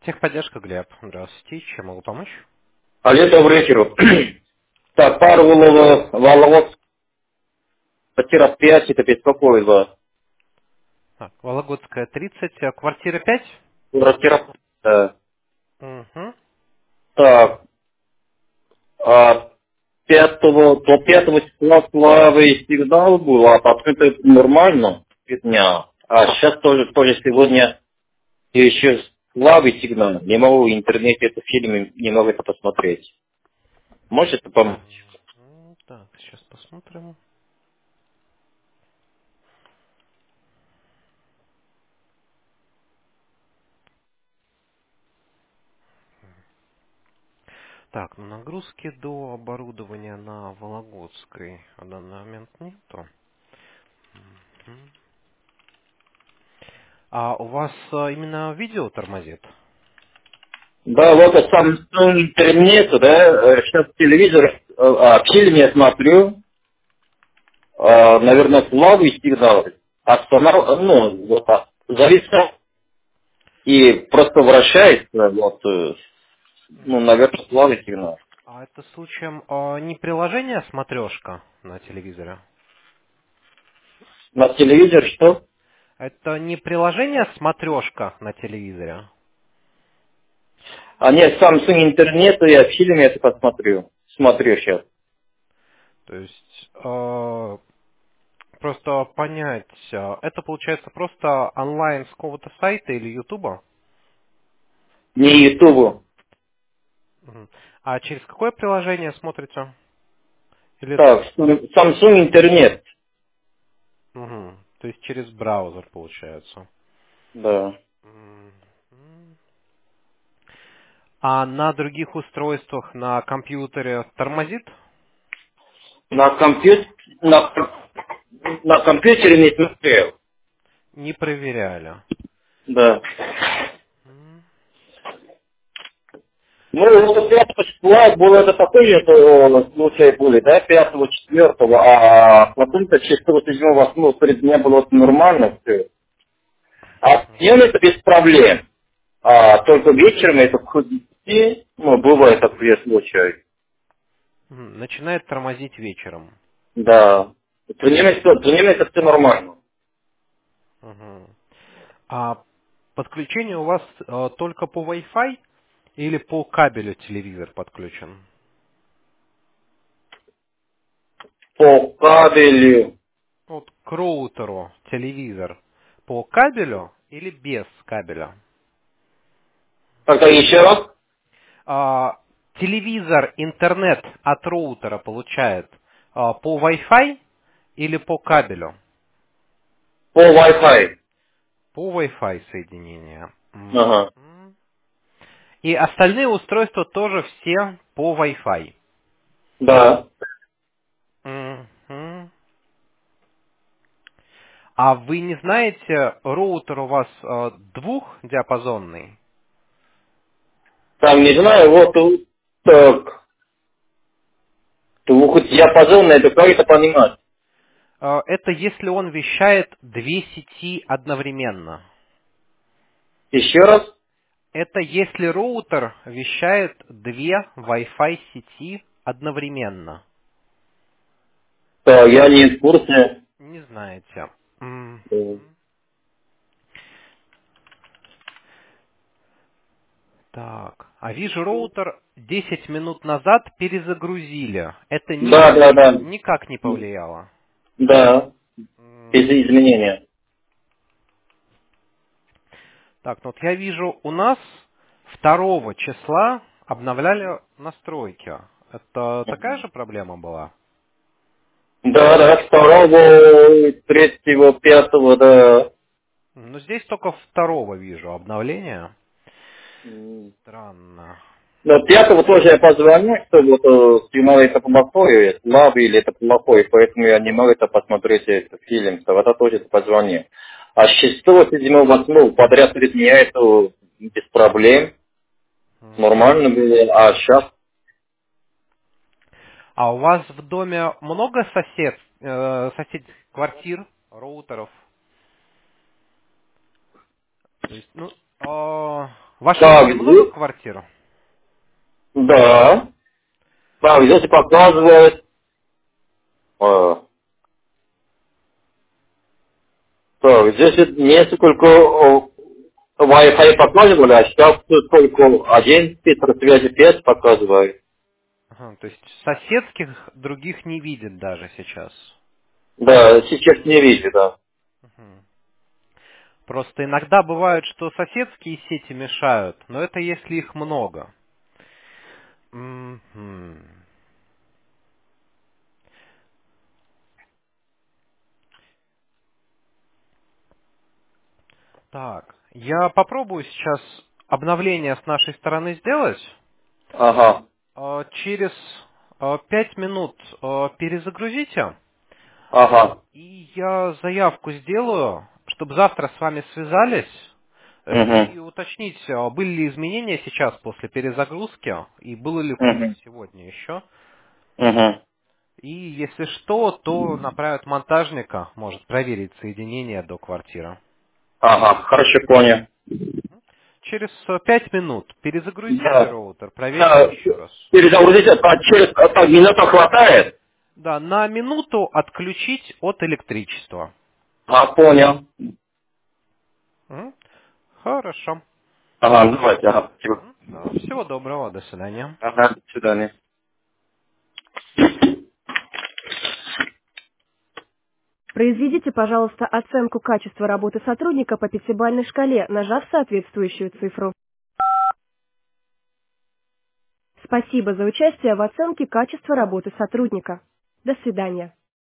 Техподдержка, Глеб. Здравствуйте. Чем могу помочь? Алло, добрый вечер. Так, Парвулова, Воловод, квартира 5, это беспокоит вас. Так, Вологодская, 30, квартира 5? Квартира, Угу. так, до 5 числа славы сигнал был, а потом это нормально, дня. А сейчас тоже сегодня еще слабый сигнал. Не могу в интернете это фильм, не могу это посмотреть. Может это помочь? Так, сейчас посмотрим. Так, ну нагрузки до оборудования на Вологодской в данный момент нету. Мгм. А у вас именно видео тормозит? Да, вот это сам интернет, да, сейчас телевизор, фильм я смотрю, наверное, слабый сигнал, вот так, зависает и просто вращается, вот, наверное, слабый сигнал. А это случаем не приложение смотрешка на телевизоре? На телевизор что? Это не приложение смотрешка на телевизоре? А нет, Samsung интернет, я в фильме это посмотрю, смотрю сейчас. То есть просто понять, это получается просто онлайн с какого-то сайта или ютуба? Не Ютубу, Мгм. А через какое приложение смотрите? Или так, Samsung интернет, Мгм. То есть через браузер получается. да. Мгм. А на других устройствах на компьютере тормозит? На компьютере, на компьютере не смотрел. Не проверяли. Да. Мгм. Ну, вот 5 числа было это такой же случай были, да, 5 четвертого, а потом-то 6 7 8 перед дня было вот нормально все. А днем это без проблем. А только вечером это ходить, бывает такой случай. Мгм. Начинает тормозить вечером. Да. Днем это все нормально. Мгм. А подключение у вас только по Wi-Fi или по кабелю телевизор подключен? По кабелю. Вот к роутеру телевизор по кабелю или без кабеля? Как-то еще раз? Телевизор, интернет от роутера получает по Wi-Fi или по кабелю? По Wi-Fi. По Wi-Fi соединение. Ага. Мгм. И остальные устройства тоже все по Wi-Fi. Да. Мгм. А вы не знаете, роутер у вас двухдиапазонный? Там, не знаю, вот так. Двухдиапазонный, это как это понимать? Это если он вещает две сети одновременно. Еще раз? Это если роутер вещает две Wi-Fi сети одновременно. Да, я не в курсе. Не знаете. Э, Так. А вижу, роутер 10 минут назад перезагрузили. Это Да, да, да. никак не повлияло. Да, без изменения. Так, ну вот я вижу, у нас 2 числа обновляли настройки. Это такая же проблема была? Да, да, 2, 3, 5, да. Ну, здесь только 2 вижу обновление. М. Странно. Но 5 тоже я позвонил, что вот сигнал это плохой, слабый или это плохой, поэтому я не могу это посмотреть, этот фильм, что это тоже позвонил. А с 6, 7, 8 подряд 3 дня это без проблем, Мгм. нормально было, а сейчас, А у вас в доме много соседних квартир, роутеров? То есть, ну, В вашем Так, доме много здесь, квартир? да. Так, здесь показывает, так, здесь несколько Wi-Fi показывали, а сейчас тут только один фильтр связи 5 показывает. Ага, то есть соседских других не видит даже сейчас. Да, сейчас не вижу, да. Мгм. Просто иногда бывает, что соседские сети мешают, но это если их много. Мгм. Так, я попробую сейчас обновление с нашей стороны сделать. Ага, Через 5 минут перезагрузите, ага. и я заявку сделаю, чтобы завтра с вами связались Угу, и уточнить, были ли изменения сейчас после перезагрузки, и было ли угу, сегодня еще. угу. И если что, то направят монтажника, может проверить соединение до квартиры. Ага, хорошо понял. Через 5 минут перезагрузите Да. роутер, проверьте Да, еще раз. перезагрузить, через минуту хватает? Да, на минуту отключить от электричества. А, понял. М? Хорошо. Ага, давайте, ага, спасибо. Да, всего доброго, до свидания. Ага, до свидания. Произведите, пожалуйста, оценку качества работы сотрудника по пятибалльной шкале, нажав соответствующую цифру. Спасибо за участие в оценке качества работы сотрудника. До свидания.